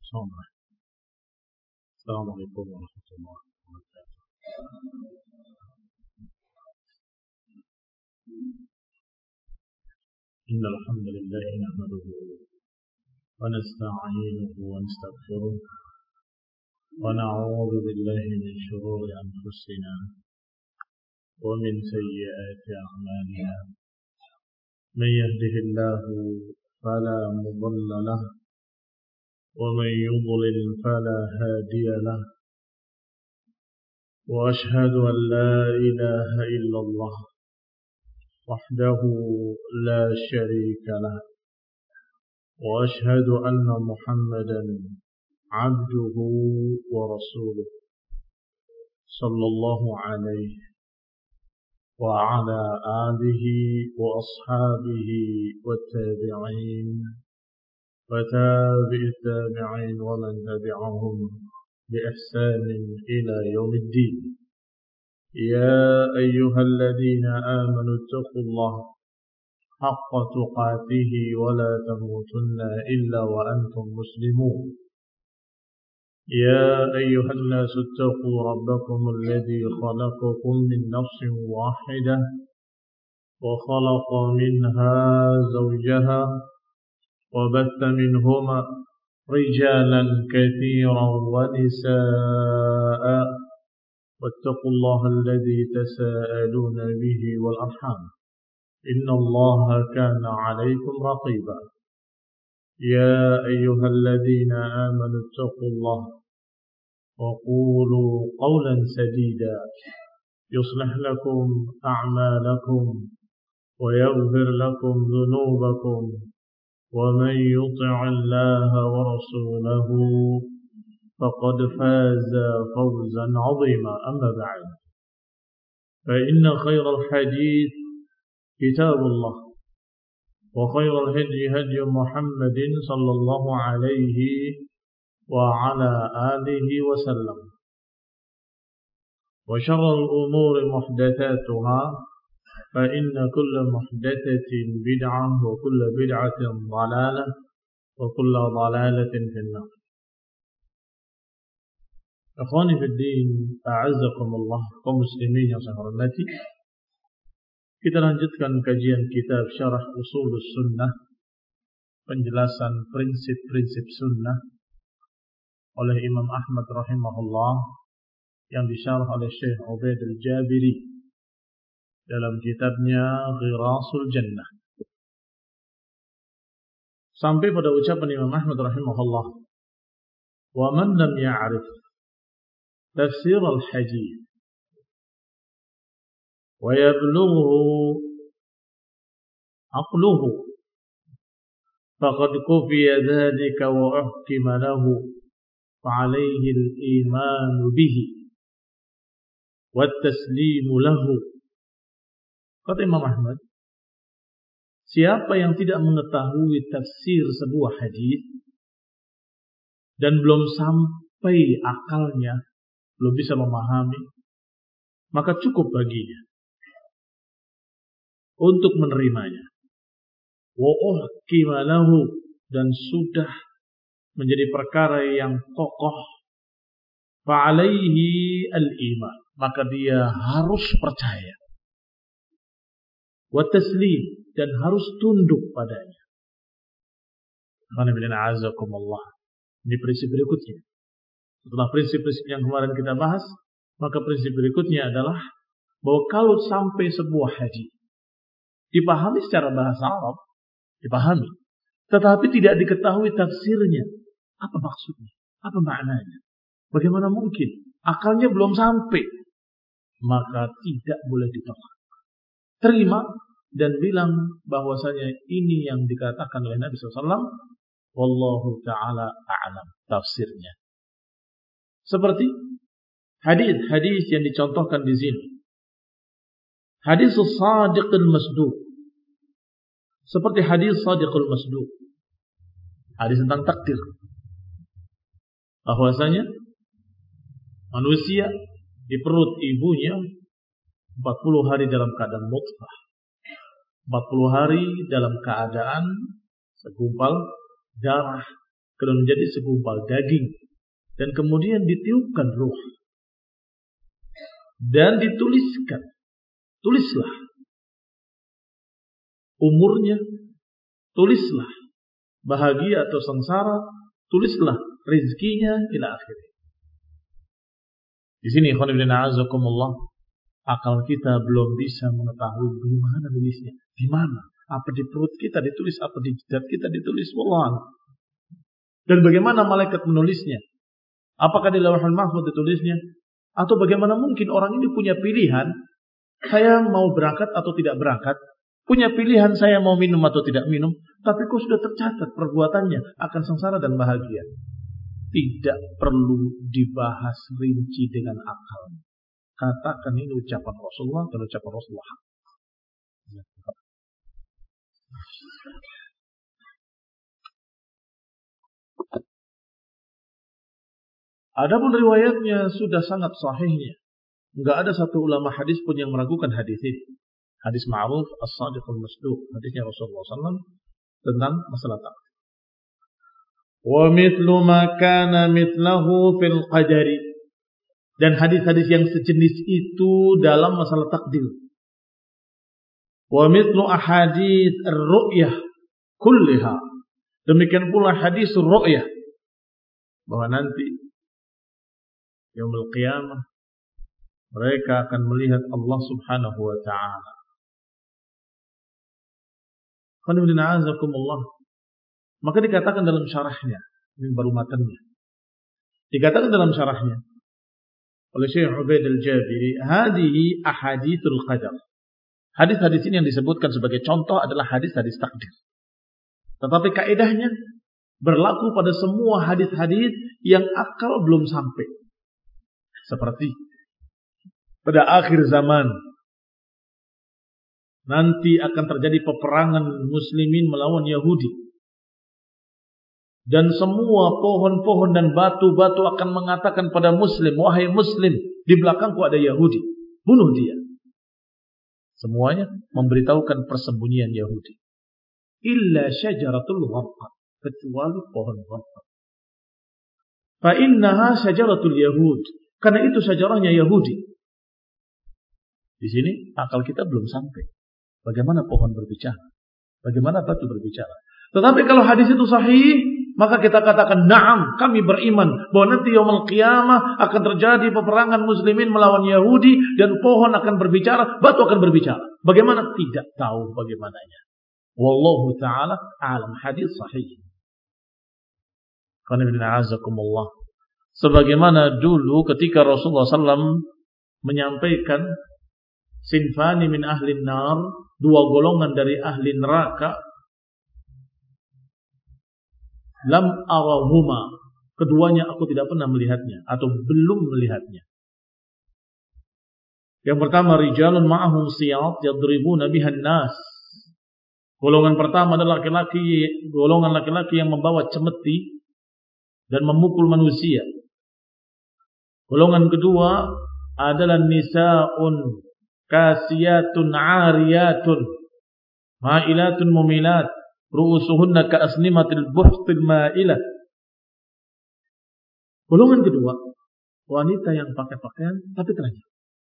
السلام عليكم ورحمة الله وبركاته. إن الحمد لله نحمده ونستعينه ونستغفره ونعوذ بالله من شرور أنفسنا ومن سيئات أعمالنا. من يهده الله فلا مضل له ومن يضلل فلا هادي له. وأشهد أن لا إله إلا الله وحده لا شريك له وأشهد أن محمدا عبده ورسوله صلى الله عليه وعلى آله وأصحابه والتابعين وتابع التابعين ومن تبعهم بإحسان إلى يوم الدين. يا أيها الذين آمنوا اتقوا الله حق تقاته ولا تموتن إلا وأنتم مسلمون. يا أيها الناس اتقوا ربكم الذي خلقكم من نفس واحدة وخلق منها زوجها وبث منهما رجالا كثيرا ونساء واتقوا الله الذي تساءلون به والأرحام إن الله كان عليكم رقيبا. يا أيها الذين آمنوا اتقوا الله وقولوا قولا سديدا يصلح لكم أعمالكم ويغفر لكم ذنوبكم ومن يطع الله ورسوله فقد فاز فوزا عظيما. أما بعد فإن خير الحديث كتاب الله وخير الهدي هدي محمد صلى الله عليه وعلى آله وسلم وشر الأمور محدثاتها فإن كل محدثة بدعة وكل بدعة ضلالة وكل ضلالة في النار. Akhwani fi din, a'azzakumullah, kaum muslimin yang saya hormati. Kita lanjutkan kajian kitab Syarah Ushulus Sunnah, penjelasan prinsip-prinsip sunnah oleh Imam Ahmad rahimahullah yang disyarah oleh Syekh Ubaid al-Jabiri dalam kitabnya Ghirasul Jannah. Sampai pada ucapan Imam Ahmad rahimahullah, "Wa man lam ya'rif tafsir al-hadith wa yablughu aqluhu faqad kufiya dhalika wa uhkima lahu fa alayhi al-iman bihi wa at-taslimu lahu." Kata Imam Ahmad, siapa yang tidak mengetahui tafsir sebuah hadis dan belum sampai akalnya, belum bisa memahami, maka cukup baginya untuk menerimanya. Wa uhkima lahu, dan sudah menjadi perkara yang kokoh. Fa alaihi al-iman, maka dia harus percaya. Wa taslim, dan harus tunduk padanya. Ini prinsip berikutnya. Setelah prinsip-prinsip yang kemarin kita bahas, maka prinsip berikutnya adalah bahwa kalau sampai sebuah hadis dipahami secara bahasa Arab, dipahami, tetapi tidak diketahui tafsirnya, apa maksudnya, apa maknanya, bagaimana mungkin, akalnya belum sampai, maka tidak boleh ditolak. Terima dan bilang bahwasanya ini yang dikatakan oleh Nabi SAW, wallahu ta'ala a'lam, tafsirnya. Seperti hadis-hadis yang dicontohkan di sini. Hadis Shadiqul Masduq. Seperti hadis Shadiqul Masduq. Hadis tentang takdir. Bahwasanya manusia di perut ibunya 40 hari dalam keadaan nutfah, 40 hari dalam keadaan segumpal darah kemudian menjadi segumpal daging, dan kemudian ditiupkan ruh dan dituliskan, tulislah umurnya, tulislah bahagia atau sengsara, tulislah rezekinya ila akhirnya. Di sini ikhwan fillah azakumullah, akal kita belum bisa mengetahui bagaimana tulisnya, di mana, apa di perut kita ditulis, apa di jidat kita ditulis, wallah. Dan bagaimana malaikat menulisnya? Apakah di Lauhul Mahfuz ditulisnya? Atau bagaimana mungkin orang ini punya pilihan, saya mau berangkat atau tidak berangkat, punya pilihan saya mau minum atau tidak minum, tapi kok sudah tercatat perbuatannya akan sengsara dan bahagia. Tidak perlu dibahas rinci dengan akal. Katakan ini ucapan Rasulullah dan ucapan Rasulullah. Adapun riwayatnya sudah sangat sahihnya. Enggak ada satu ulama hadis pun yang meragukan hadis ini. Hadis ma'ruf as-sadiqul masduq, hadisnya Rasulullah SAW tentang masalah takdir. Wa mithlu ma kana mithlahu fil qadari. Dan hadis-hadis yang sejenis itu dalam masalah takdir. Wa mithlu ahadits ar-ru'yah kulliha. Demikian pula hadis ar-ru'yah, bahwa nanti yaumul qiyamah mereka akan melihat Allah Subhanahu wa taala. Maka dikatakan dalam syarahnya, ini baru matanya. Dikatakan dalam syarahnya oleh Syekh Ubaid al-Jabiri, hadihi ahaditsul qadar. Hadis-hadis ini yang disebutkan sebagai contoh adalah hadis-hadis takdir. Tetapi kaidahnya berlaku pada semua hadis-hadis yang akal belum sampai. Seperti pada akhir zaman nanti akan terjadi peperangan muslimin melawan Yahudi. Dan semua pohon-pohon dan batu-batu akan mengatakan pada muslim, wahai muslim, di belakangku ada Yahudi, bunuh dia. Semuanya memberitahukan persembunyian Yahudi. Illa syajaratul gharqad, kecuali pohon gharqad. Fa innaha syajaratul yahud, karena itu syajarahnya Yahudi. Di sini akal kita belum sampai. Bagaimana pohon berbicara? Bagaimana batu berbicara? Tetapi kalau hadis itu sahih, maka kita katakan, na'am, kami beriman bahwa nanti yaumul qiyamah akan terjadi peperangan muslimin melawan Yahudi dan pohon akan berbicara, batu akan berbicara. Bagaimana? Tidak tahu bagaimananya. Wallahu ta'ala alam. Hadis sahih. Sebagaimana dulu ketika Rasulullah SAW menyampaikan sinfani min ahli nar, dua golongan dari ahli neraka, lam arahuma, keduanya aku tidak pernah melihatnya atau belum melihatnya. Yang pertama, rijalun ma'ahum siyat yadribuna bihan nas. Golongan pertama adalah golongan laki-laki yang membawa cemeti dan memukul manusia. Golongan kedua adalah nisa'un kasiyatun 'ariyatun ma'ilatun mumilat ru'usuhunna ka'asnimatil buhtil ma'ilah. Golongan kedua, wanita yang pakai pakaian tapi telanjang,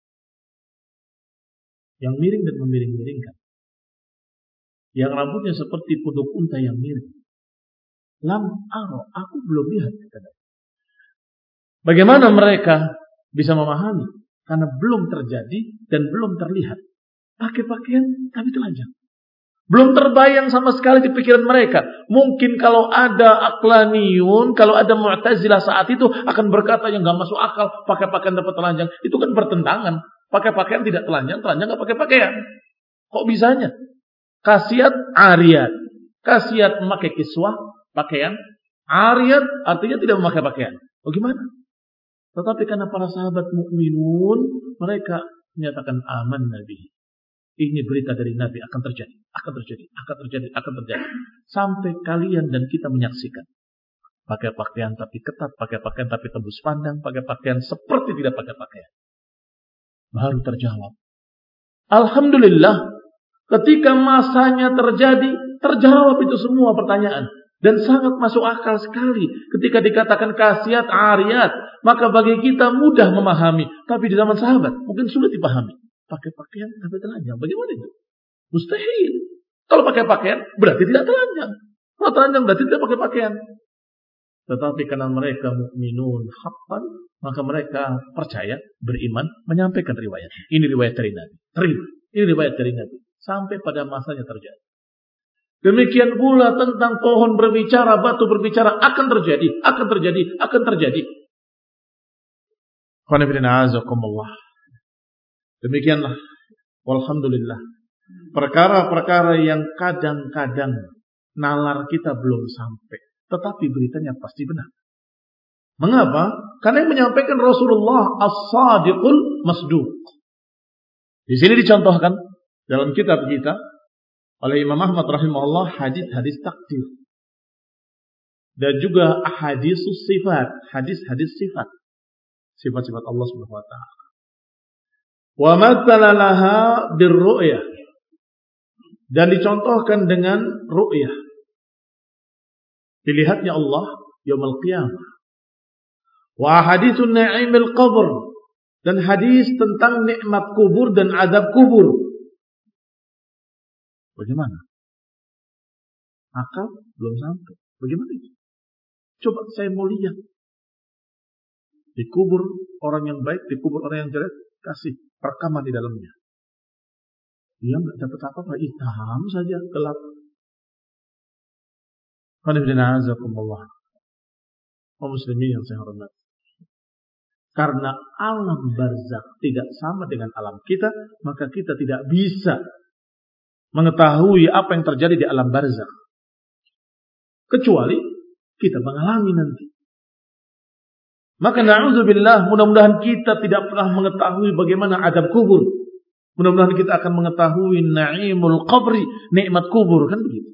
yang miring dan memiring-miringkan, yang rambutnya seperti punduk unta yang miring. Lam aro, aku belum lihat. Bagaimana mereka bisa memahami? Karena belum terjadi dan belum terlihat. Pakai pakaian tapi telanjang. Belum terbayang sama sekali di pikiran mereka. Mungkin kalau ada aqlaniyun, kalau ada mu'tazilah saat itu akan berkata yang gak masuk akal, pakai pakaian dapat telanjang. Itu kan bertentangan. Pakai pakaian tidak telanjang, telanjang gak pakai pakaian. Kok bisanya? Kasiyat ariyat. Kasiyat memakai kiswah, pakaian. Ariyat artinya tidak memakai pakaian. Bagaimana? Tetapi karena para sahabat mukminun, mereka menyatakan aman Nabi. Ini berita dari Nabi akan terjadi, akan terjadi, akan terjadi, akan terjadi. Sampai kalian dan kita menyaksikan. Pakai pakaian tapi ketat, pakai pakaian tapi tembus pandang, pakai pakaian seperti tidak pakai pakaian. Baru terjawab. Alhamdulillah, ketika masanya terjadi, terjawab itu semua pertanyaan. Dan sangat masuk akal sekali ketika dikatakan kasiyat, ariyat. Maka bagi kita mudah memahami. Tapi di zaman sahabat mungkin sulit dipahami. Pakai pakaian tapi telanjang. Bagaimana itu? Mustahil. Kalau pakai pakaian berarti tidak telanjang. Kalau telanjang berarti tidak pakai pakaian. Tetapi karena mereka mukminun haqqan, maka mereka percaya, beriman, menyampaikan riwayat. Ini riwayat dari Nabi. Terima. Ini riwayat dari Nabi. Sampai pada masanya terjadi. Demikian pula tentang pohon berbicara, batu berbicara, akan terjadi, akan terjadi, akan terjadi. Demikianlah, walhamdulillah, perkara-perkara yang kadang-kadang nalar kita belum sampai, tetapi beritanya pasti benar. Mengapa? Karena yang menyampaikan Rasulullah as-sadiqul masduq. Di sini dicontohkan dalam kitab kita oleh Imam Ahmad rahimahullah hadis-hadis takdir. Dan juga ahadisus sifat, hadis-hadis sifat. Sifat-sifat Allah Subhanahu wa taala. Wa mathala laha birru'yah. Dan dicontohkan dengan ru'yah. Dilihatnya Allah yaumul qiyamah. Wa haditsun na'imil qabr. Dan hadis tentang nikmat kubur dan azab kubur. Bagaimana? Akal belum sampai. Bagaimana itu? Coba saya mau lihat. Dikubur orang yang baik, dikubur orang yang jelek, kasih rekaman di dalamnya. Dia nggak dapat apa-apa, hitam saja, gelap. Kaum muslimin yang saya hormati. Karena alam barzakh tidak sama dengan alam kita, maka kita tidak bisa mengetahui apa yang terjadi di alam barzakh. Kecuali kita mengalami nanti. Maka na'udzubillah, mudah-mudahan kita tidak pernah mengetahui bagaimana adab kubur. Mudah-mudahan kita akan mengetahui na'imul qabri, nikmat kubur, kan begitu.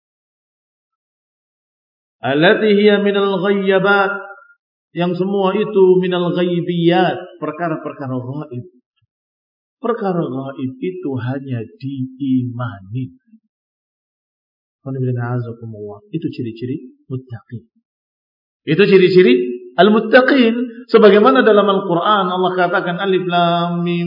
Allati hiya minal ghayyabat, yang semua itu minal ghaibiyat, perkara-perkara ghaib. Perkara gaib itu hanya diimani. Itu ciri-ciri muttaqin. Itu ciri-ciri al-muttaqin. Sebagaimana dalam Al-Quran Allah katakan alif lam mim.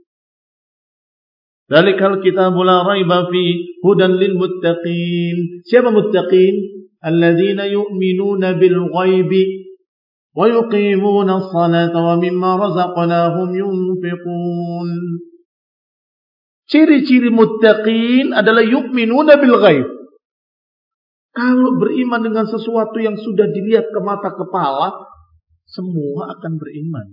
Dzalikal kitabu la raiba fi hudan lil muttaqin. Siapa muttaqin? Alladzina yu'minuna bil ghaibi wa yuqimuna as-salata wa mimma razaqnahum yunfiqun. Ciri-ciri muttaqin adalah yu'minuna bil ghaib. Kalau beriman dengan sesuatu yang sudah dilihat ke mata kepala, semua akan beriman.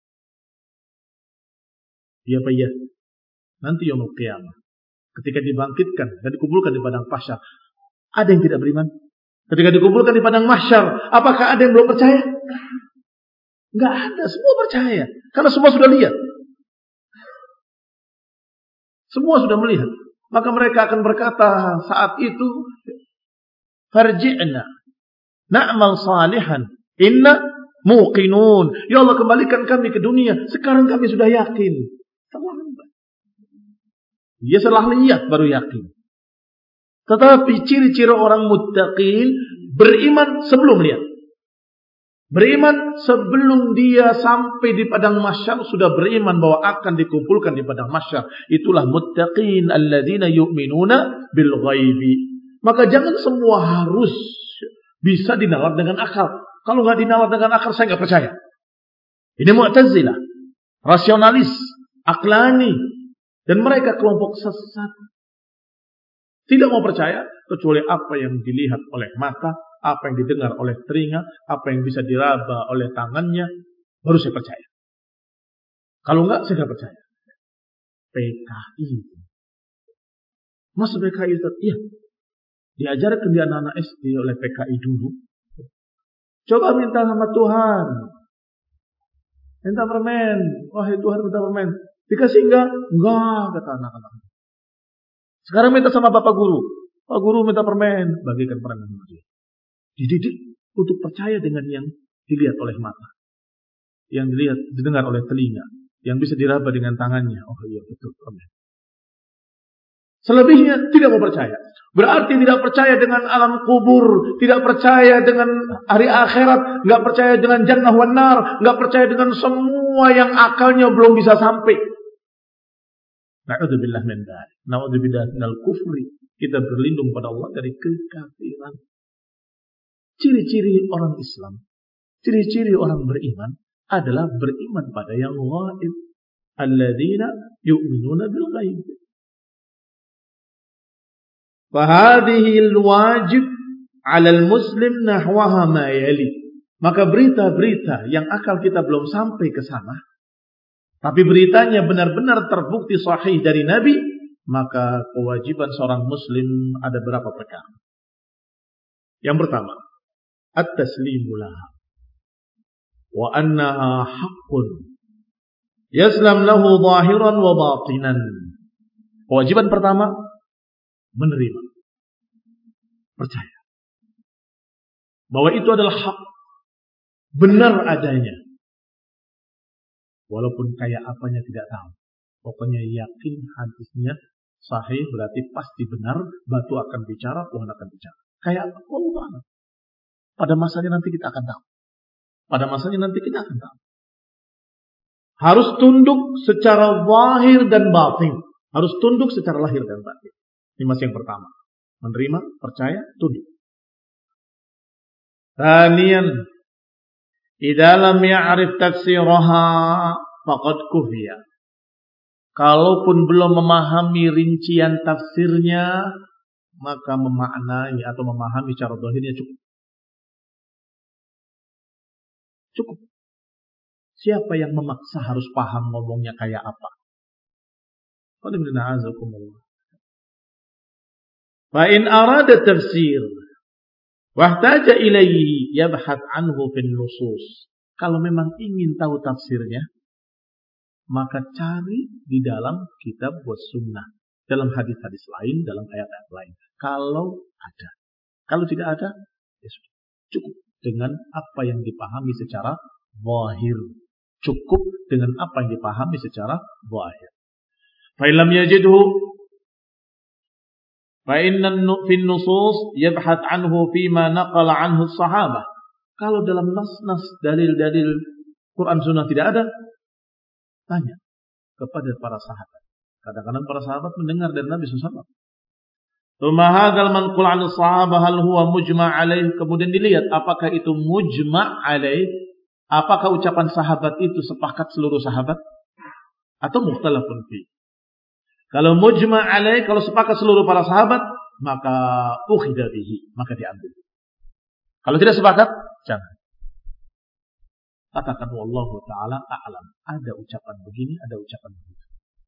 Ya Pak ya. Nanti yaumul qiyamah, ketika dibangkitkan dan dikumpulkan di padang mahsyar, ada yang tidak beriman? Ketika dikumpulkan di padang mahsyar, apakah ada yang belum percaya? Enggak ada, semua percaya. Karena semua sudah lihat. Semua sudah melihat. Maka mereka akan berkata saat itu, farji'na na'mal salihan inna muqinun. Ya Allah, kembalikan kami ke dunia. Sekarang kami sudah yakin. Dia setelah lihat baru yakin. Tetapi ciri-ciri orang muttaqin, beriman sebelum lihat. Beriman sebelum dia sampai di padang mahsyar, sudah beriman bahwa akan dikumpulkan di padang mahsyar. Itulah muttaqin alladzina yu'minuna bil ghaibi. Maka jangan semua harus bisa dinalar dengan akal. Kalau nggak dinalar dengan akal, saya nggak percaya. Ini Mu'tazilah, rasionalis, aklani, dan mereka kelompok sesat. Tidak mau percaya kecuali apa yang dilihat oleh mata, apa yang didengar oleh telinga, apa yang bisa diraba oleh tangannya, baru saya percaya. Kalau enggak, saya tidak percaya. PKI. Masa PKI? Iya. Diajarkan di anak-anak SD oleh PKI dulu. Coba minta sama Tuhan. Minta permen. Wahai Tuhan, minta permen. Dikasih enggak? Enggak, kata anak-anak. Sekarang minta sama Bapak Guru. Pak Guru minta permen. Bagikan permen sama dia. Dididik untuk percaya dengan yang dilihat oleh mata. Yang dilihat, didengar oleh telinga. Yang bisa diraba dengan tangannya. Oh iya, betul, permen. Selebihnya tidak mau percaya. Berarti tidak percaya dengan alam kubur, tidak percaya dengan hari akhirat, nggak percaya dengan jannah wan nar, nggak percaya dengan semua yang akalnya belum bisa sampai. Na'udzubillah min dzalik. Na'udzubillah minal kufri. Kita berlindung pada Allah dari kekafiran. Ciri-ciri orang Islam, ciri-ciri orang beriman adalah beriman pada yang ghaib. Alladzina yu'minuna bil ghaib. Fahadhihi al-wajib 'ala al-muslim nahwaha ma yali. Maka berita-berita yang akal kita belum sampai ke sana, tapi beritanya benar-benar terbukti sahih dari Nabi, maka kewajiban seorang muslim ada berapa perkara. Yang pertama, at-taslimu laha wa annaha haqqun yaslam lahu zahiran wa batinan. Kewajiban pertama, menerima, percaya bahwa itu adalah hak, benar adanya, walaupun kayak apanya tidak tahu. Pokoknya yakin hadisnya sahih, berarti pasti benar, batu akan bicara, Tuhan akan bicara. Kayak apa? Allah. Pada masanya nanti kita akan tahu. Pada masanya nanti kita akan tahu. Harus tunduk secara zahir dan batin. Harus tunduk secara lahir dan batin. Ini masih yang pertama. Menerima, percaya, tunduk. Thaniyan, idza lam ya'rif tafsiraha faqad kufiya. Kalaupun belum memahami rincian tafsirnya, maka memaknai atau memahami cara zahirnya cukup. Cukup. Siapa yang memaksa harus paham ngomongnya kayak apa? Fa in arada tafsir wahtaja ilaihi yabhath anhu fil nusus. Kalau memang ingin tahu tafsirnya, maka cari di dalam kitab was sunnah, dalam hadis-hadis lain, dalam ayat-ayat lain. Kalau ada. Kalau tidak ada, ya sudah. Cukup dengan apa yang dipahami secara zahir. Cukup dengan apa yang dipahami secara zahir. Fa illam yajidhu fa inna fi nusus yabhath anhu fima naqala anhu sahabah. Kalau dalam nas-nas dalil-dalil Quran Sunnah tidak ada, tanya kepada para sahabat. Kadang-kadang para sahabat mendengar dari Nabi SAW. Tsumma hadzal manqul 'an sahabah hal huwa mujma' alaih. Kemudian dilihat apakah itu mujma' alaih, apakah ucapan sahabat itu sepakat seluruh sahabat atau mukhtalafun fi. Kalau mujma' alaih, kalau sepakat seluruh para sahabat, maka ukhidha bihi, maka diambil. Kalau tidak sepakat, jangan. Katakan wallahu ta'ala a'lam. Ada ucapan begini, ada ucapan begitu.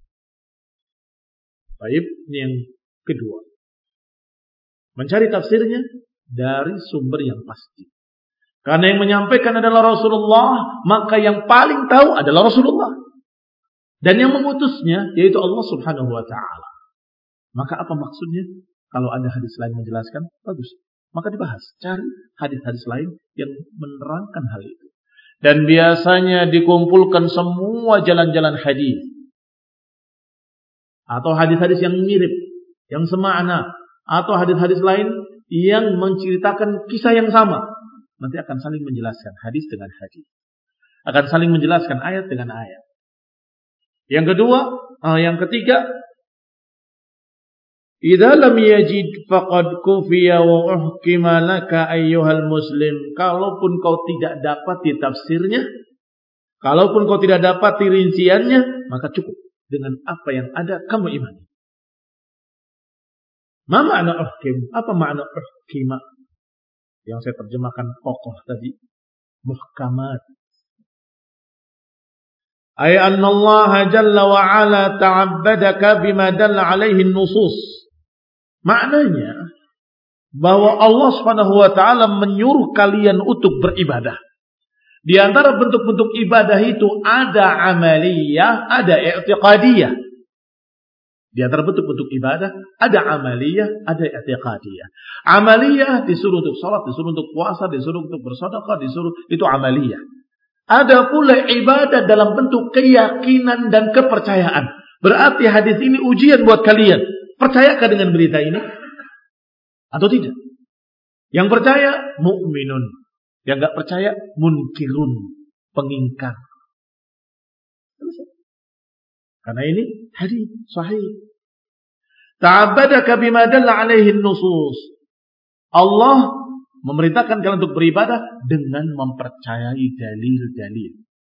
Baik, ini yang kedua. Mencari tafsirnya dari sumber yang pasti. Karena yang menyampaikan adalah Rasulullah, maka yang paling tahu adalah Rasulullah. Dan yang mengutusnya yaitu Allah Subhanahu wa ta'ala. Maka apa maksudnya? Kalau ada hadis lain menjelaskan, bagus. Maka dibahas. Cari hadis-hadis lain yang menerangkan hal itu. Dan biasanya dikumpulkan semua jalan-jalan hadis. Atau hadis-hadis yang mirip, yang semakna. Atau hadis-hadis lain yang menceritakan kisah yang sama. Nanti akan saling menjelaskan hadis dengan hadis. Akan saling menjelaskan ayat dengan ayat. Yang ketiga, idza lam yajid faqad kufiya wa uhkima laka ayyuhal muslim. Kalaupun kau tidak dapat tafsirnya, kalaupun kau tidak dapat rinciannya, maka cukup dengan apa yang ada kamu imani. Ma makna uhkim? Apa makna uhkima? Yang saya terjemahkan kokoh tadi, muhkamat. Ay anna Allah jalla wa ala ta'abbadaka bima dalla alaihi nusus. Maknanya bahwa Allah Subhanahu wa taala menyuruh kalian untuk beribadah. Di antara bentuk-bentuk ibadah itu ada amaliyah, ada i'tiqadiyah. Di antara bentuk-bentuk ibadah ada amaliyah, ada i'tiqadiyah. Amaliyah disuruh untuk salat, disuruh untuk puasa, disuruh untuk bersedekah, disuruh, itu amaliyah. Ada pula ibadah dalam bentuk keyakinan dan kepercayaan. Berarti hadis ini ujian buat kalian. Percayakah dengan berita ini? Atau tidak? Yang percaya, mukminun. Yang enggak percaya, munkirun. Pengingkar. Karena ini hadis sahih. Ta'abbadaka bima dalla alaihi nusus. Allah memerintahkan kalian untuk beribadah dengan mempercayai dalil-dalil.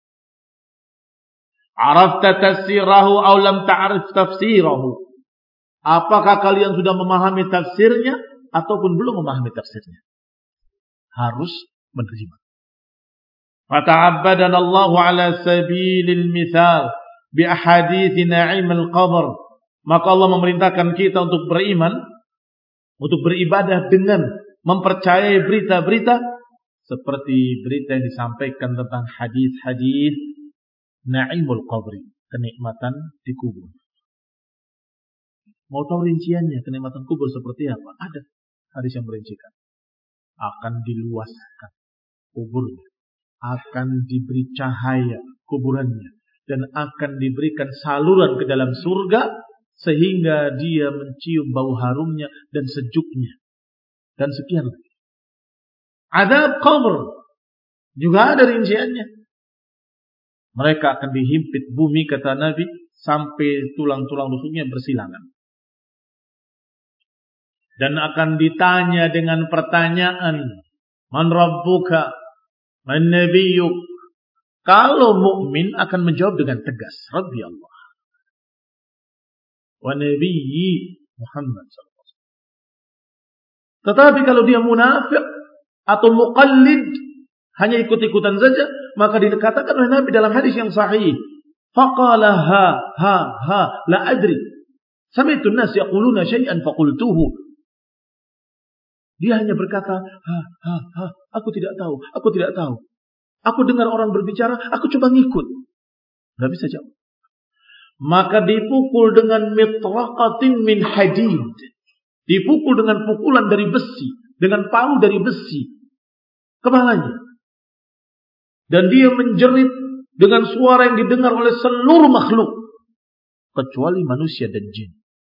Arafta tafsirahu aw lam ta'rif tafsirahu. Apakah kalian sudah memahami tafsirnya ataupun belum memahami tafsirnya? Harus menerima. Fata'abbadana Allah ala sabilil mithal bi ahadits na'im al-qabr. Maka Allah memerintahkan kita untuk beriman, untuk beribadah dengan mempercayai berita-berita seperti berita yang disampaikan tentang hadis-hadis na'imul qabri, kenikmatan di kubur. Mau tahu rinciannya kenikmatan kubur seperti apa? Ada hadis yang merincikan. Akan diluaskan kuburnya, akan diberi cahaya kuburannya, dan akan diberikan saluran ke dalam surga sehingga dia mencium bau harumnya dan sejuknya. Dan sekian lagi. Azab qabr juga ada rinciannya. Mereka akan dihimpit bumi, kata Nabi, sampai tulang-tulang rusuknya bersilangan. Dan akan ditanya dengan pertanyaan, man rabbuka, man nabiyyuk. Kalau mukmin akan menjawab dengan tegas, Rabbi Allah wa nabiyyi Muhammad sallallahu alaihi wasallam. Tetapi kalau dia munafik atau muqallid, hanya ikut-ikutan saja, maka dikatakan oleh Nabi dalam hadis yang sahih, faqala ha la adri. Sami'tu an-nas yaquluna syai'an faqultuhu. Dia hanya berkata, aku tidak tahu, aku tidak tahu. Aku dengar orang berbicara, aku coba ngikut. Enggak bisa jawab. Maka dipukul dengan mitraqatin min hadid. Dipukul dengan pukulan dari besi, dengan palu dari besi kepalanya. Dan dia menjerit dengan suara yang didengar oleh seluruh makhluk kecuali manusia dan jin.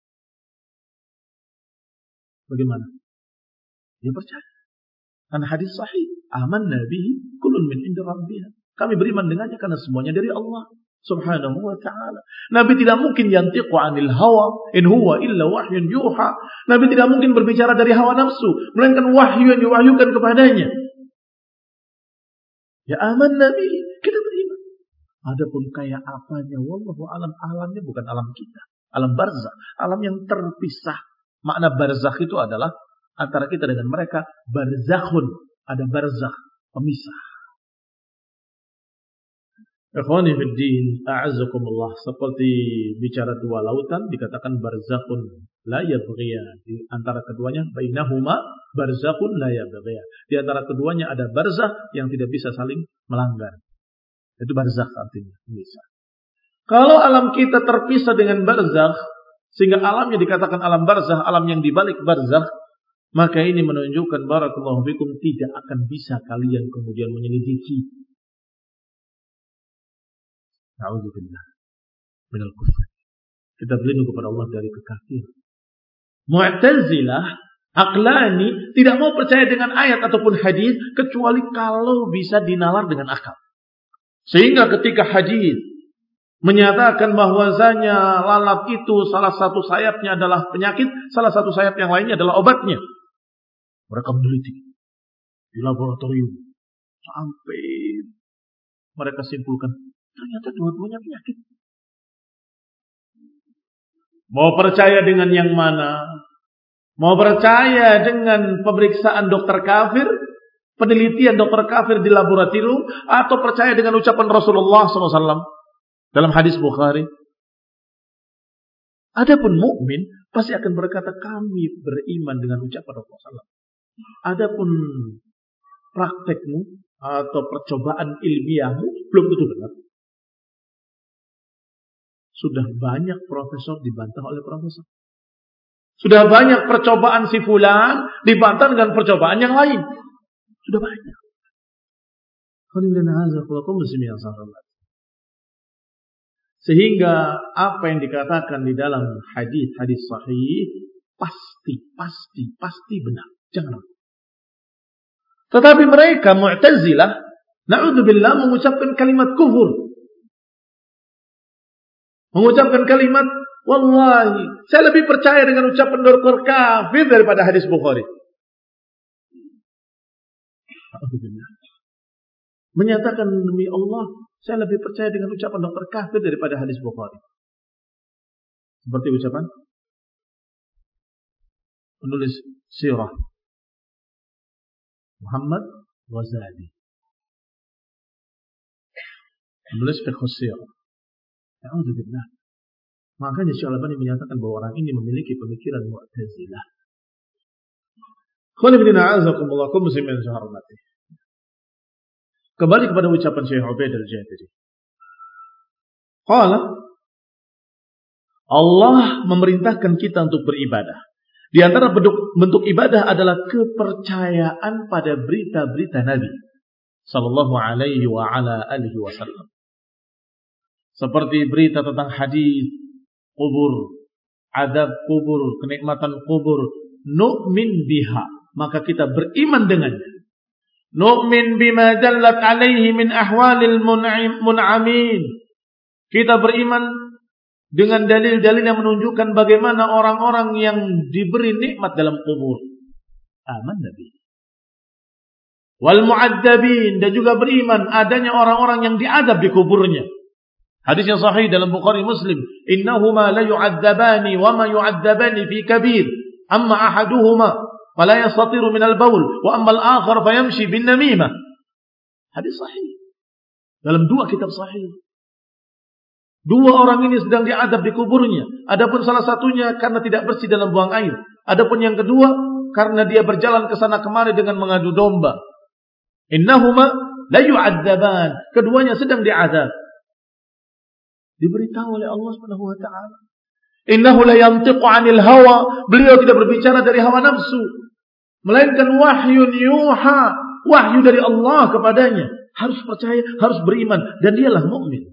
Bagaimana? Dia percaya. Karena hadis sahih, amanna bihi kullun min indi rabbina. Kami beriman dengannya karena semuanya dari Allah Subhanahu wa ta'ala. Nabi tidak mungkin yantiqu 'anil hawa, in huwa illa wahyun yuha. Nabi tidak mungkin berbicara dari hawa nafsu, melainkan wahyu yang diwahyukan kepadanya. Ya aman Nabi, kita beriman. Adapun kayak apanya, wallahu alam, alamnya bukan alam kita, alam barzakh, alam yang terpisah. Makna barzakh itu adalah antara kita dengan mereka, barzakhun, ada barzakh, pemisah. Ikhwani fid din, a'azzakumullah, seperti bicara dua lautan dikatakan barzakhun la yabghiya. Di antara keduanya bainahuma barzakhun la yabghiya. Di antara keduanya ada barzakh yang tidak bisa saling melanggar. Itu barzakh artinya, bisa. Kalau alam kita terpisah dengan barzakh sehingga alamnya dikatakan alam barzakh, alam yang dibalik barzakh, maka ini menunjukkan barakallahu fikum tidak akan bisa kalian kemudian menyelidiki. Na'udzubillah minal kufr. Kita berlindung kepada Allah dari kekafiran. Mu'tazilah, aqlani, tidak mau percaya dengan ayat ataupun hadis kecuali kalau bisa dinalar dengan akal. Sehingga ketika hadis menyatakan bahwasanya lalat itu salah satu sayapnya adalah penyakit, salah satu sayap yang lainnya adalah obatnya. Mereka meneliti di laboratorium sampai mereka simpulkan ternyata dua-duanya penyakit. Mau percaya dengan yang mana? Mau percaya dengan pemeriksaan dokter kafir, penelitian dokter kafir di laboratorium, atau percaya dengan ucapan Rasulullah SAW dalam hadis Bukhari? Adapun mukmin pasti akan berkata kami beriman dengan ucapan Rasulullah SAW. Adapun praktekmu atau percobaan ilmiahmu belum tentu benar. Sudah banyak profesor dibantah oleh profesor. Sudah banyak percobaan si fulan dibantah dengan percobaan yang lain. Sudah banyak. Sehingga apa yang dikatakan di dalam hadis-hadis sahih pasti benar. Jangan ragu. Tetapi mereka Mu'tazilah, na'udzubillah, mengucapkan kalimat kufur. Mengucapkan kalimat, wallahi, saya lebih percaya dengan ucapan dokter kafir daripada hadis Bukhari. Menyatakan demi Allah, saya lebih percaya dengan ucapan dokter kafir daripada hadis Bukhari. Seperti ucapan penulis sirah Muhammad Ghazali, penulis fiqh sirah. Alhamdulillah. Makanya Syekh Al-Albani menyatakan bahwa orang ini memiliki pemikiran Mu'tazilah. Kembali kepada ucapan Syekh Ubaid al-Jabiri. Qala, Allah memerintahkan kita untuk beribadah. Di antara bentuk ibadah adalah kepercayaan pada berita-berita Nabi sallallahu alaihi wa ala alihi wasallam. Seperti berita tentang hadis kubur, adab kubur, kenikmatan kubur, nu'min biha, maka kita beriman dengannya. Nu'min bima dallat alaihi min ahwalil mun'amin. Kita beriman dengan dalil-dalil yang menunjukkan bagaimana orang-orang yang diberi nikmat dalam kubur. Aman Nabi. Wal mu'adzabin, dan juga beriman adanya orang-orang yang diadab di kuburnya. Hadis yang sahih dalam Bukhari Muslim, innahuma la yu'adzabani wa ma yu'adzabani fi kabir, amma ahaduhuma fala yastatiru min al-baul wa amma al-akhar fayamshi bin namimah. Hadis sahih dalam dua kitab sahih. Dua orang ini sedang diadab di kuburnya. Adapun salah satunya karena tidak bersih dalam buang air. Adapun yang kedua karena dia berjalan ke sana kemari dengan mengadu domba. Innahuma la yu'adzaban. Keduanya sedang diadab. Diberitahu oleh Allah Subhanahu wa taala. Innahu la yantiqu 'anil hawa. Beliau tidak berbicara dari hawa nafsu, melainkan wahyun yuha, wahyu dari Allah kepadanya. Harus percaya, harus beriman, dan dialah mukmin.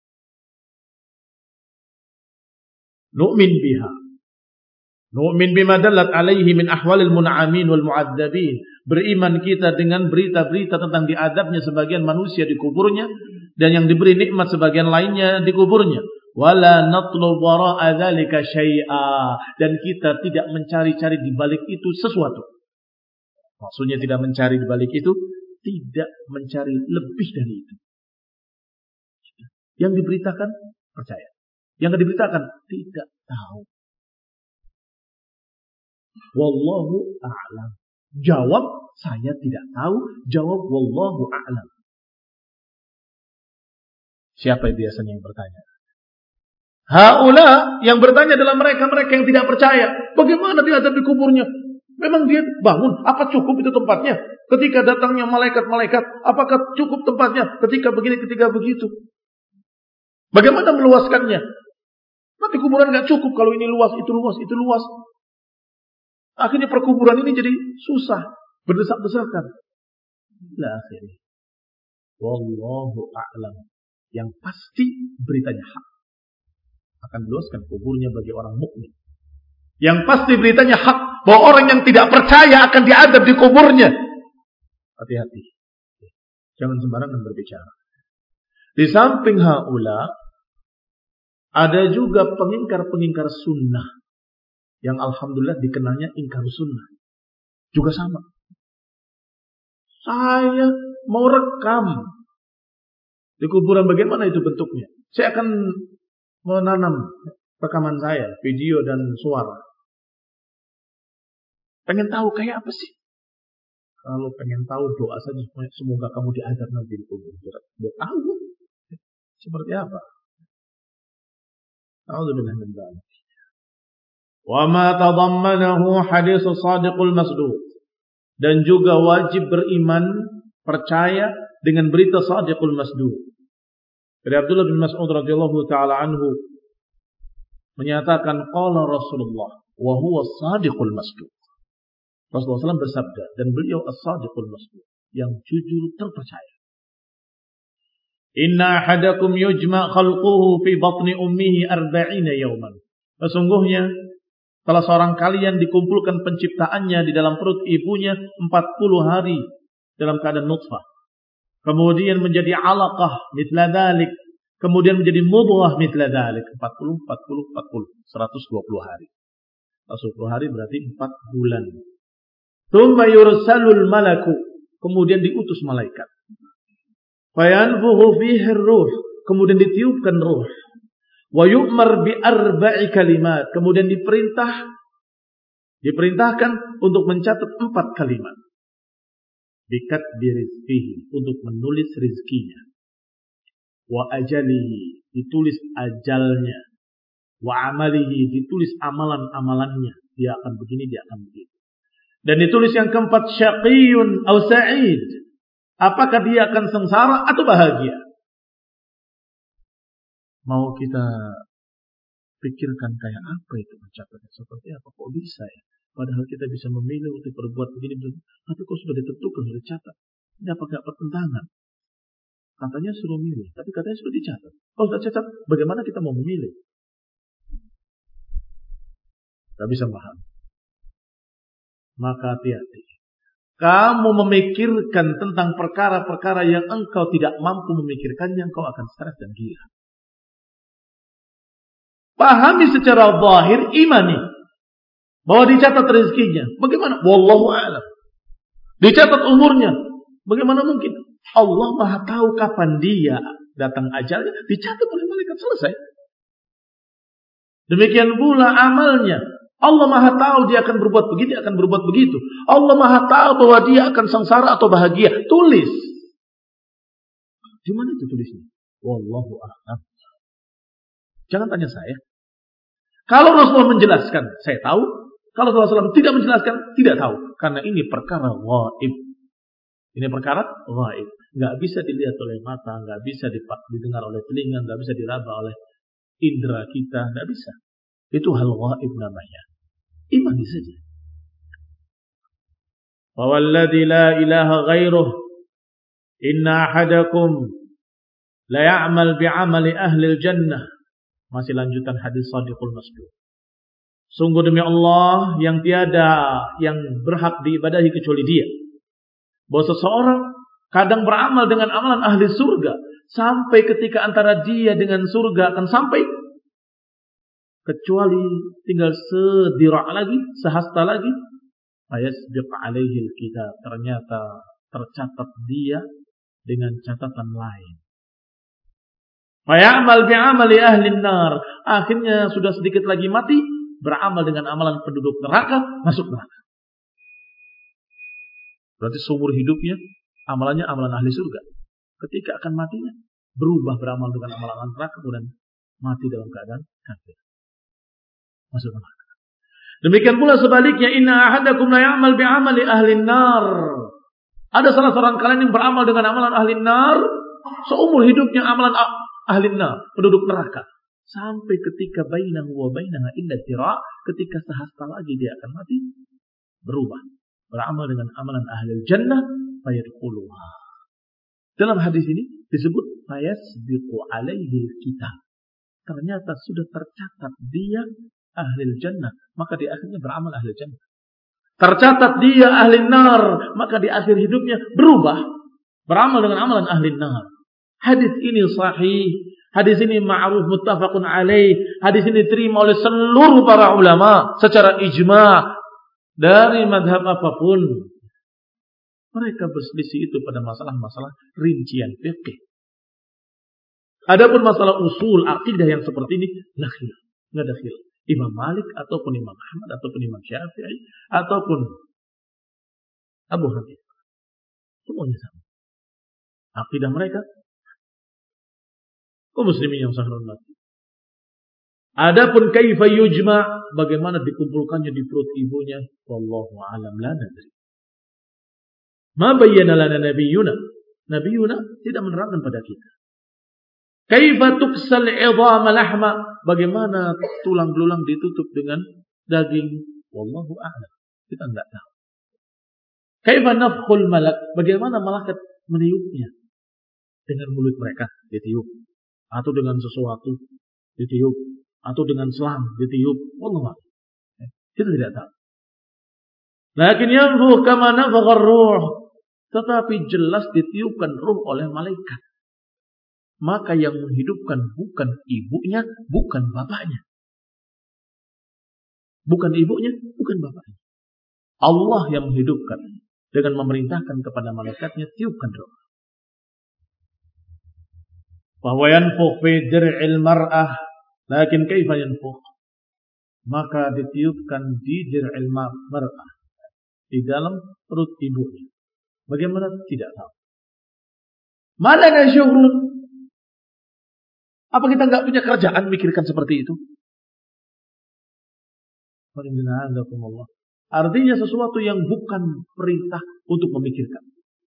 Nu'min biha. Nu'min bima dallat alaihi min ahwalil mun'amin wal mu'adzabin. Beriman kita dengan berita-berita tentang diadabnya sebagian manusia di kuburnya dan yang diberi nikmat sebagian lainnya di kuburnya. Wala natlub wara'a dzalika syai'a, dan kita tidak mencari-cari di balik itu sesuatu. Maksudnya tidak mencari di balik itu, tidak mencari lebih dari itu. Yang diberitakan percaya. Yang diberitakan tidak tahu. Wallahu a'lam. Jawab saya tidak tahu. Jawab wallahu a'lam. Siapa biasanya yang bertanya? Haula yang bertanya adalah mereka-mereka yang tidak percaya. Bagaimana dia ada di kuburnya? Memang dia bangun? Apa cukup itu tempatnya? Ketika datangnya malaikat-malaikat, apakah cukup tempatnya? Ketika begini, ketika begitu. Bagaimana meluaskannya? Nanti kuburan gak cukup kalau ini luas, itu luas, itu luas. Akhirnya perkuburan ini jadi susah, berdesak-desakan. La akhirnya. Wallahu a'lam. Yang pasti beritanya hak. Akan meluaskan kuburnya bagi orang mukmin. Yang pasti beritanya hak, bahwa orang yang tidak percaya akan diadab di kuburnya. Hati-hati. Jangan sembarangan berbicara. Di samping haula, ada juga pengingkar-pengingkar sunnah yang alhamdulillah dikenalnya ingkar sunnah. Juga sama. Saya mau rekam di kuburan, bagaimana itu bentuknya? Saya akan menanam rekaman saya, video dan suara. Pengen tahu kayak apa sih? Kalau pengen tahu, doa saja semoga kamu diazab nanti di kubur. Biar tahu seperti apa. A'udzubillah min dzalik. Wa ma tadammanahu hadits shadiqul masduq. Dan juga wajib beriman, percaya dengan berita shadiqul masduq. Dari Abdullah bin Mas'ud radhiyallahu taala anhu menyatakan qala Rasulullah wa huwa shadiqul masduq. Rasulullah SAW bersabda, dan beliau as-shadiqul masduq, yang jujur terpercaya. Inna ahadakum yujma' khalquhu fi batni ummihi 40 yawman. Sesungguhnya salah seorang kalian dikumpulkan penciptaannya di dalam perut ibunya 40 hari dalam keadaan nutfah. Kemudian menjadi alaqah mithla dzalik, kemudian menjadi mudghah mithla dzalik, 40 120 hari. 120 hari berarti 4 bulan. Tsumma yursalul malaku, kemudian diutus malaikat. Fayanfukhu fihi ruh, kemudian ditiupkan ruh. Wa yu'mar bi arba'i kalimat, kemudian diperintahkan untuk mencatat 4 kalimat. Bikatbi rizqihi, untuk menulis rizkinya. Wa ajalihi, ditulis ajalnya. Wa amalihi, ditulis amalan-amalannya. Dia akan begini, dia akan begitu. Dan ditulis yang keempat, syaqiyun aw sa'id. Apakah dia akan sengsara atau bahagia? Mau kita pikirkan kayak apa itu mencatatnya, seperti apa, kok bisa ya? Padahal kita bisa memilih untuk berbuat begini, tapi kok sudah ditentukan, sudah dicatat. Ini apakah pertentangan? Katanya suruh milih, tapi katanya sudah dicatat. Kalau sudah catat, bagaimana kita mau memilih? Tidak bisa paham. Maka hati-hati. Kamu memikirkan tentang perkara-perkara yang engkau tidak mampu memikirkannya, engkau akan stres dan gila. Pahami secara zahir, imani bahwa dicatat rezekinya. Bagaimana? Wallahu a'lam. Dicatat umurnya. Bagaimana mungkin? Allah Maha tahu kapan dia datang ajalnya. Dicatat oleh malaikat, selesai. Demikian pula amalnya. Allah Maha tahu dia akan berbuat begini, akan berbuat begitu. Allah Maha tahu bahwa dia akan sengsara atau bahagia. Tulis. Di mana itu tulisnya? Wallahu a'lam. Jangan tanya saya. Kalau Rasulullah menjelaskan, saya tahu. Kalau Rasulullah tidak menjelaskan, tidak tahu. Karena ini perkara ghaib. Ini perkara ghaib. Nggak bisa dilihat oleh mata, nggak bisa didengar oleh telinga, nggak bisa diraba oleh indera kita, nggak bisa. Itu hal ghaib namanya. Imani saja. Walladzi la ilaha ghairuh, inna ahadakum la ya'mal bi'amali ahli al-jannah. Masih lanjutan hadis Shadiqul Masduq. Sungguh demi Allah yang tiada yang berhak diibadahi kecuali Dia. Bahwa seseorang kadang beramal dengan amalan ahli surga sampai ketika antara dia dengan surga akan sampai, kecuali tinggal sedira' lagi, sehasta lagi, ayasbiq alaihi alkitab, ternyata tercatat dia dengan catatan lain. Fayamal bi'amali ahli nar, akhirnya sudah sedikit lagi mati, beramal dengan amalan penduduk neraka, masuk neraka. Berarti seumur hidupnya amalannya amalan ahli surga. Ketika akan matinya, berubah beramal dengan amalan neraka, kemudian mati dalam keadaan kafir, masuk neraka. Demikian pula sebaliknya, inna ahadakum la ya'mal bi'amali ahli nar. Ada salah seorang kalian yang beramal dengan amalan ahli nar, seumur hidupnya amalan ahli nar, penduduk neraka. Sampai ketika bainahu wa bainaha illa tira', ketika sehasta lagi dia akan mati, berubah, beramal dengan amalan ahli jannah, fayadkhuluha. Dalam hadis ini disebut fayasbiqu alaihi kitab. Ternyata sudah tercatat dia ahli jannah, maka di akhirnya beramal ahli jannah. Tercatat dia ahli nar, maka di akhir hidupnya berubah, beramal dengan amalan ahli nar. Hadis ini sahih, hadis ini ma'ruf muttafaqun alaih, hadis ini diterima oleh seluruh para ulama secara ijma' dari madhab apapun. Mereka berselisih itu pada masalah-masalah rincian fikih. Adapun masalah usul akidah yang seperti ini, la khilaf, enggak ada khilaf. Imam Malik ataupun Imam Ahmad ataupun Imam Syafi'i ataupun Abu Hanifah, semuanya sama. Akidah mereka kaum muslimin yang saya hormati. Adapun kaifa yujma', bagaimana dikumpulkannya di perut ibunya, wallahu a'lam, la nadri. Ma bayyana lana nabiyuna tidak menerangkan pada kita. Kaifa tuksal 'idham lahma, bagaimana tulang belulang ditutup dengan daging, wallahu a'lam, kita enggak tahu. Kaifa nafkhul malak, bagaimana malaikat meniupnya. Dengan mulut mereka ditiup, atau dengan sesuatu ditiup, atau dengan selang ditiup. Allah, kita tidak tahu. Lakin yanfuh kama nafakha ruh, tetapi jelas ditiupkan ruh oleh malaikat. Maka yang menghidupkan bukan ibunya, bukan bapaknya. Bukan ibunya, bukan bapaknya. Allah yang menghidupkan dengan memerintahkan kepada malaikatnya, tiupkan roh. Bahwa yanfukh fi dir'il mar'ah, lakin kaifa yanfukh? Maka ditiupkan di dir'il mar'ah, di dalam perut ibunya. Bagaimana? Tidak tahu. Mana ada syukur? Apa kita enggak punya kerjaan mikirkan seperti itu? Artinya sesuatu yang bukan perintah untuk memikirkan.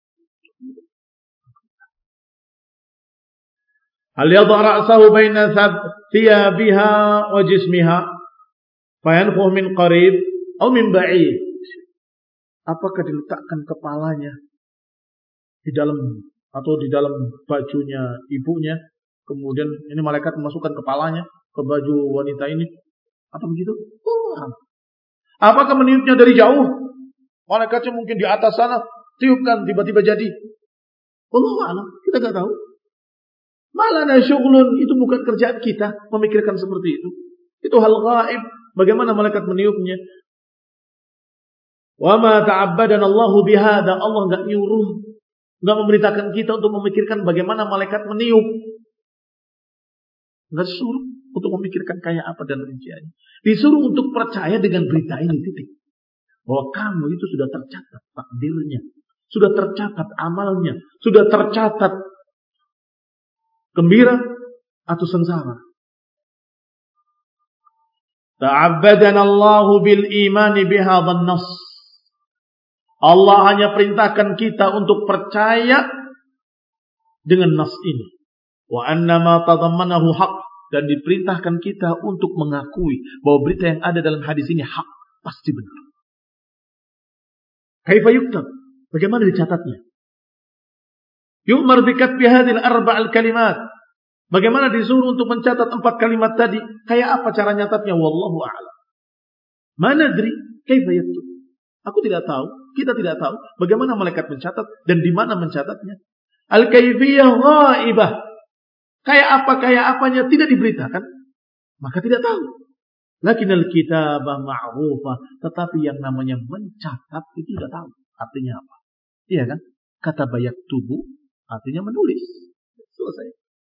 Hal yadha ra'sahu baina thiyabiha wa jismiha fayanfuh min qarib atau min ba'id. Apakah diletakkan kepalanya di dalam atau di dalam bajunya ibunya, kemudian ini malaikat memasukkan kepalanya ke baju wanita ini? Apa begitu? Apakah meniupnya dari jauh? Malaikatnya mungkin di atas sana, tiupkan tiba-tiba jadi. Wallahu a'lam, kita enggak tahu. Malana syughlun, itu bukan kerjaan kita memikirkan seperti itu. Itu hal gaib. Bagaimana malaikat meniupnya? Wa ma ta'abbadana Allahu bihada, Allah enggak nyuruh, enggak memerintahkan kita untuk memikirkan bagaimana malaikat meniup. Enggak disuruh untuk memikirkan kayak apa dan rinciannya. Disuruh untuk percaya dengan berita ini, titik. Bahwa kamu itu sudah tercatat takdirnya, sudah tercatat amalnya, sudah tercatat gembira atau sengsara. Ta'abbadana Allahu bil imani bihadhan nas. Allah hanya perintahkan kita untuk percaya dengan nas ini. Wa annama tadammanahu haq, dan diperintahkan kita untuk mengakui bahwa berita yang ada dalam hadis ini hak, pasti benar. Kaifa yuktab? Bagaimana dicatatnya? Yu'mar bi katbi hadhil arba'al kalimat. Bagaimana disuruh untuk mencatat 4 kalimat tadi? Kayak apa cara nyatatnya? Wallahu a'lam. Mana adri kaifa yaktub? Aku tidak tahu, kita tidak tahu bagaimana malaikat mencatat dan di mana mencatatnya. Al-kaifiyah ghaibah. Kayak apanya tidak diberitakan, maka tidak tahu. Lakinnal kitabah ma'rufah, tetapi yang namanya mencatat itu sudah tahu. Artinya apa? Iya kan? Kata bayak tubuh artinya menulis. Selesai.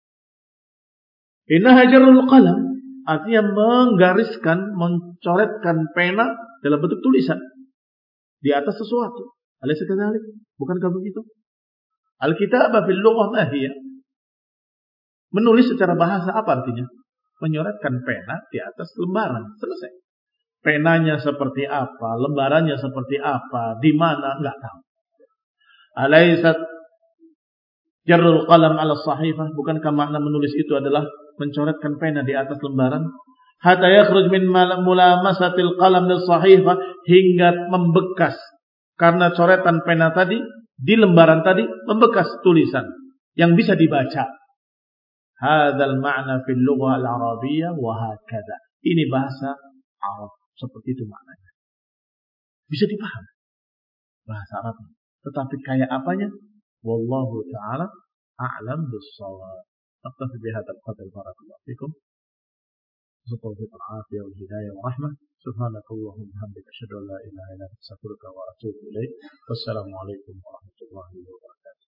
Inna hajarul qalam artinya menggariskan, mencoretkan pena dalam bentuk tulisan di atas sesuatu. Alaysa kadzalik? Bukankah begitu? Al-kitabah fil lughah ma hiya? Menulis secara bahasa apa artinya? Menyoretkan pena di atas lembaran. Selesai. Penanya seperti apa, lembarannya seperti apa, di mana, enggak tahu. Alaysat jarrul qalam ala sahifah, bukankah makna menulis itu adalah mencoretkan pena di atas lembaran? Hatta yakhruj min mulamasatil qalam lis sahifah, hingga membekas karena coretan pena tadi di lembaran tadi membekas tulisan yang bisa dibaca. Hadzal ma'na fil lughah al-arabiyyah wa hakadha. Ini bahasa Arab, seperti itu maknanya. Bisa dipahami bahasa Arab. Tetapi kayak apanya? Wallahu ta'ala a'lam bis-shawab. Naktafi bihadzal qadar, barakallahu fikum. Tawfiq al-afiyah wal hidayah wa rahmah. Subhanakallahumma wa bihamdika asyhadu an la ilaha illa anta astaghfiruka wa atubu ilaik. Wassalamu alaikum warahmatullahi wabarakatuh.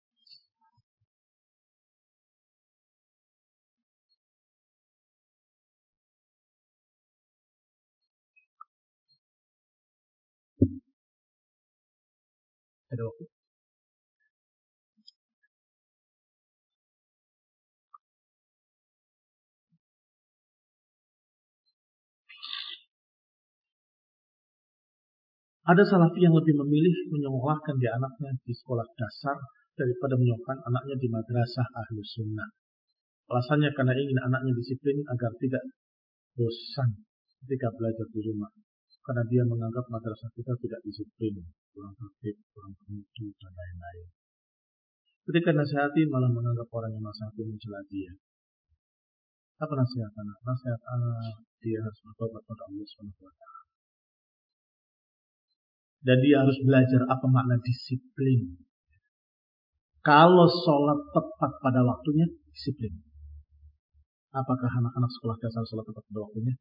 Ada waktu? Ada salafi yang lebih memilih menyekolahkan di anaknya di sekolah dasar daripada menyekolahkan anaknya di madrasah Ahlus Sunnah. Alasannya karena ingin anaknya disiplin agar tidak bosan ketika belajar di rumah. Karena dia menganggap madrasah kita tidak disiplin, kurang tertib, kurang pendidik, dan lain-lain. Ketika nasihati malah menganggap orang yang nasihati mencela dia. Apa nasihat anak? Nasihat anak, dia harus bertobat pada Allah SWT. Dan dia harus belajar apa makna disiplin. Kalau sholat tepat pada waktunya, disiplin. Apakah anak-anak sekolah dasar sholat tepat pada waktunya?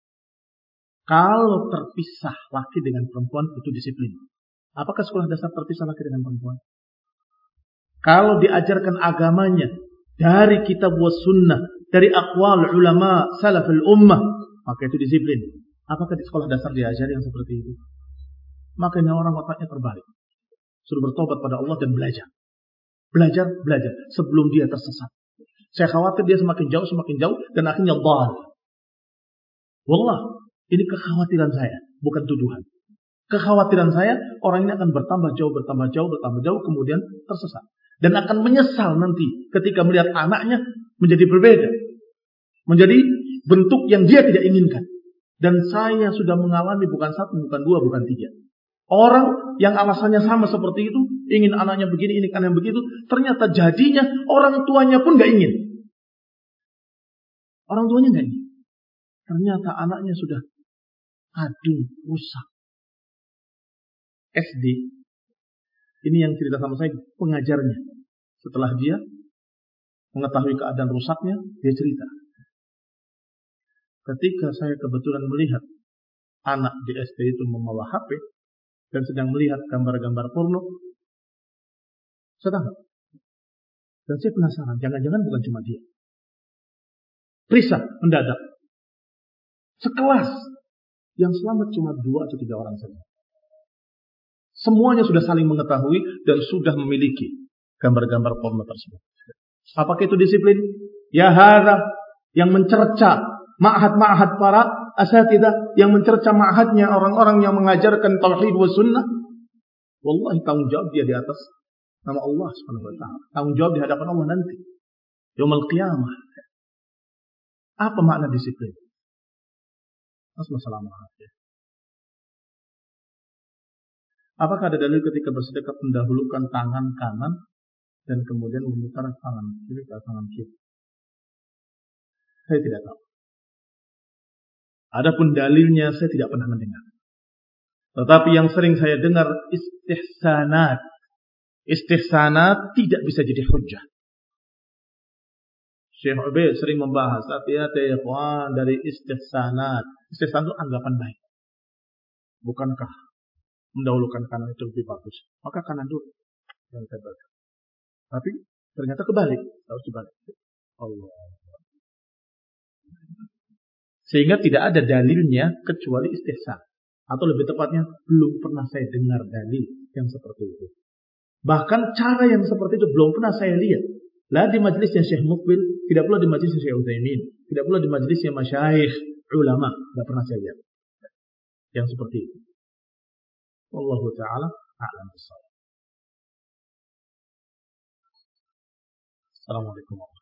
Kalau terpisah laki dengan perempuan, itu disiplin. Apakah sekolah dasar terpisah laki dengan perempuan? Kalau diajarkan agamanya dari kitab wa sunnah, dari aqwal ulama salaful ummah, maka itu disiplin. Apakah di sekolah dasar diajar yang seperti itu? Makanya orang otaknya terbalik. Suruh bertobat pada Allah dan belajar. Belajar sebelum dia tersesat. Saya khawatir dia semakin jauh dan akhirnya dhal. Wallah, ini kekhawatiran saya, bukan tuduhan. Kekhawatiran saya, orang ini akan bertambah jauh, kemudian tersesat. Dan akan menyesal nanti ketika melihat anaknya menjadi berbeda. Menjadi bentuk yang dia tidak inginkan. Dan saya sudah mengalami bukan satu, bukan dua, bukan tiga. Orang yang alasannya sama seperti itu, ingin anaknya begini, ingin anaknya begitu, ternyata jadinya orang tuanya pun gak ingin. Orang tuanya gak ingin. Ternyata anaknya sudah aduh, rusak. SD, ini yang cerita sama saya pengajarnya. Setelah dia mengetahui keadaan rusaknya, dia cerita. Ketika saya kebetulan melihat anak di SD itu membawa HP dan sedang melihat gambar-gambar porno, saya tahu. Dan saya penasaran, jangan-jangan bukan cuma dia. Periksa mendadak. Sekelas yang selamat cuma 2 atau 3 orang saja. Semuanya sudah saling mengetahui dan sudah memiliki gambar-gambar porno tersebut. Apakah itu disiplin? Ya hadza yang mencerca ma'had-ma'had para asatidzah, yang mencerca ma'hadnya orang-orang yang mengajarkan tauhid wa sunnah. Wallahi tanggung jawab dia di atas nama Allah Subhanahu wa taala. Tanggung jawab di hadapan Allah nanti. Yaumul qiyamah. Apa makna disiplin? Assalamualaikum. Apakah ada dalil ketika bersedekah mendahulukan tangan kanan dan kemudian memutar tangan kiri ke tangan kiri? Saya tidak tahu. Adapun dalilnya saya tidak pernah mendengar. Tetapi yang sering saya dengar istihsanat. Istihsanat tidak bisa jadi hujjah. Syekh Ubaid sering membahas hati-hati ya ikhwan dari istihsanat. Istihsanat itu anggapan baik. Bukankah mendahulukan kanan itu lebih bagus? Maka kanan dulu yang terbaik. Tapi ternyata kebalik, harus dibalik. Allah. Sehingga tidak ada dalilnya kecuali istihsan. Atau lebih tepatnya belum pernah saya dengar dalil yang seperti itu. Bahkan cara yang seperti itu belum pernah saya lihat. Lah di majelisnya Syekh Mukbil, tidak pula di majelisnya Syekh Utsaimin, tidak pula di majelisnya masyayikh ulama, tidak pernah saya lihat yang seperti itu. Wallahu taala a'lam bishawab. Assalamualaikum warahmatullahi wabarakatuh.